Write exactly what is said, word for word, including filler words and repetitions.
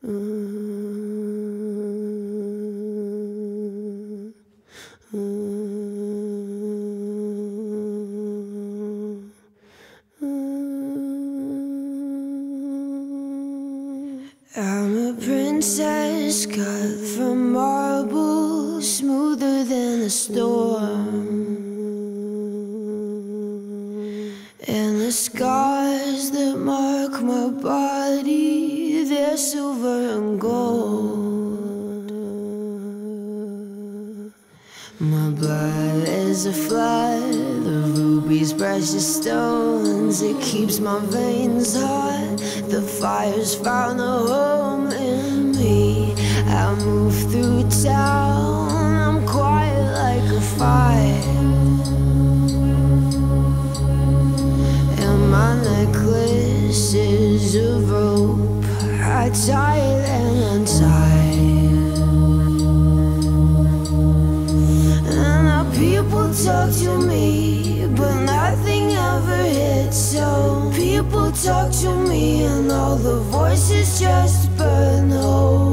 I'm a princess cut from marble, smoother than a storm. And the scars that mark my body, they're silver and gold. My blood is a flood of rubies, precious stones. It keeps my veins hot. The fire's found a home in me. I move through town, I'm quiet like a fire. And my necklace is of rope, I tie it and untie. And the people talk to me, but nothing ever hits. So people talk to me, and all the voices just burn. Oh,